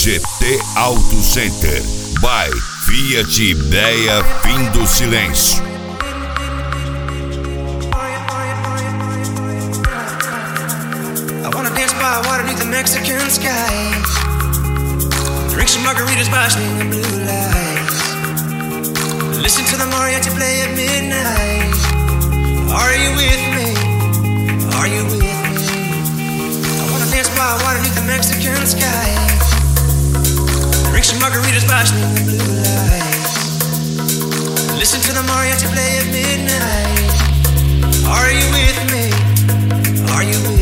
GT Auto Center. By Fiat Ideia Fim do Silêncio. I wanna dance by water beneath the Mexican sky. Drink some margaritas by swinging blue lights. Listen to the mariachi play at midnight. Are you with me? Are you with me? I wanna dance by water beneath the Mexican sky. Drink some margaritas by swinging blue lights. Listen to the mariachi play at midnight. Are you with me? Are you with me?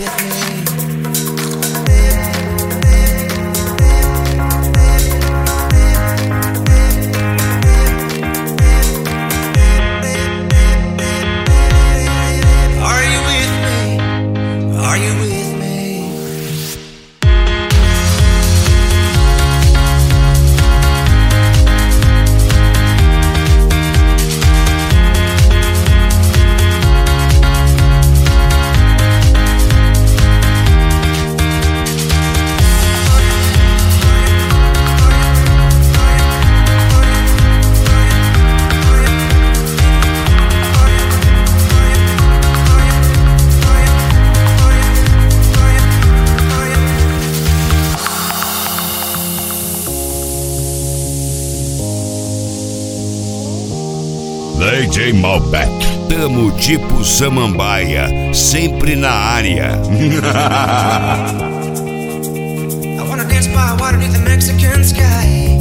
DJ Malbec, tamo tipo Samambaia, sempre na área. I wanna dance by water beneath the Mexican sky.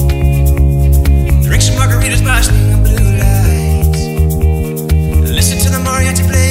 Drink some margaritas by swinging blue lights. Listen to the mariachi play